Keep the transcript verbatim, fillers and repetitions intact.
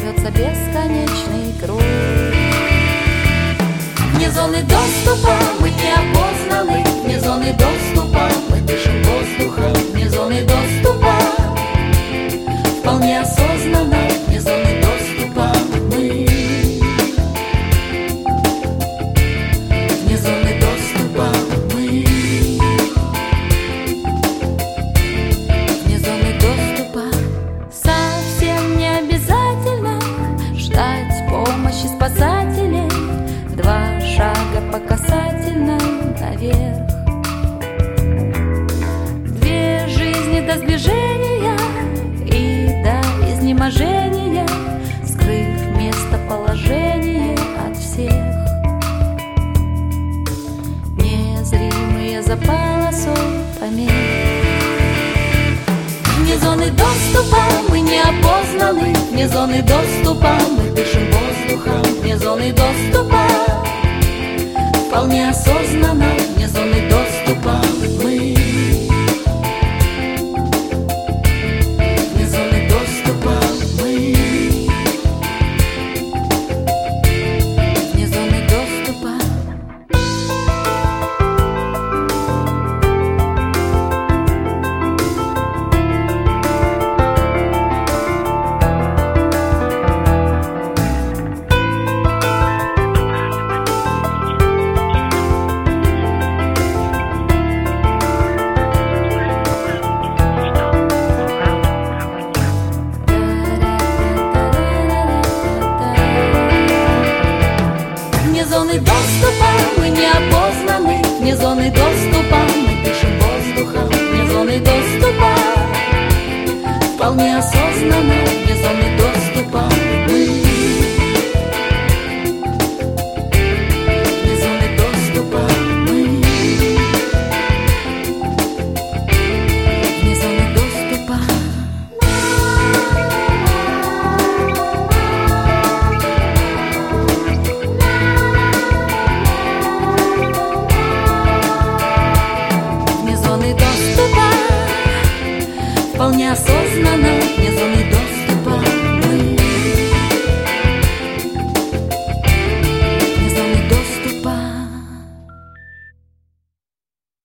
рвется бесконечный круг. Вне зоны доступа мы не опознаны, вне зоны доступа мы дышим воздухом, вне зоны доступа вполне осознанно, вне зоны доступа мы. Вне зоны доступа мы. Вне зоны доступа. Совсем не обязательно ждать помощи спасателей. Два шага по касательной наверх. Две жизни до сближения и до изнеможения, скрыв местоположение от всех. Незримые за полосой помех. Вне зоны доступа мы не опознаны, вне зоны доступа мы дышим воздухом, вне зоны доступа вполне осознанно, вне зоны доступа мы. Вне зоны доступа мы. Вне зоны доступа. Вне зоны доступа мы не опознаны, вне зоны доступа мы дышим воздухом, вне зоны доступа вполне осознанно, вне зоны доступа мы. Вне зоны доступа мы. Вне зоны доступа. Вполне осознанно.